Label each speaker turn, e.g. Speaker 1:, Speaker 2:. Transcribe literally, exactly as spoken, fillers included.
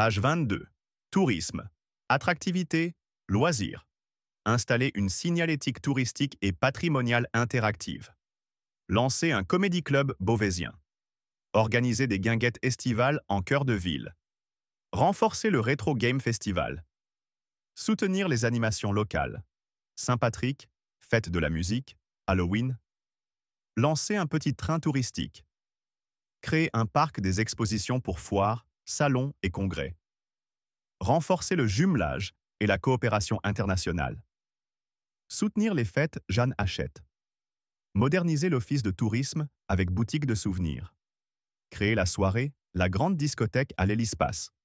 Speaker 1: Page vingt-deux. Tourisme. Attractivité, loisirs. Installer une signalétique touristique et patrimoniale interactive. Lancer un comédie club beauvaisien. Organiser des guinguettes estivales en cœur de ville. Renforcer le Retro Game Festival. Soutenir les animations locales. Saint-Patrick, fête de la musique, Halloween. Lancer un petit train touristique. Créer un parc des expositions pour foires, salons et congrès. Renforcer le jumelage et la coopération internationale. Soutenir les fêtes Jeanne Hachette. Moderniser l'office de tourisme avec boutique de souvenirs. Créer la soirée, la grande discothèque à l'Hélispace.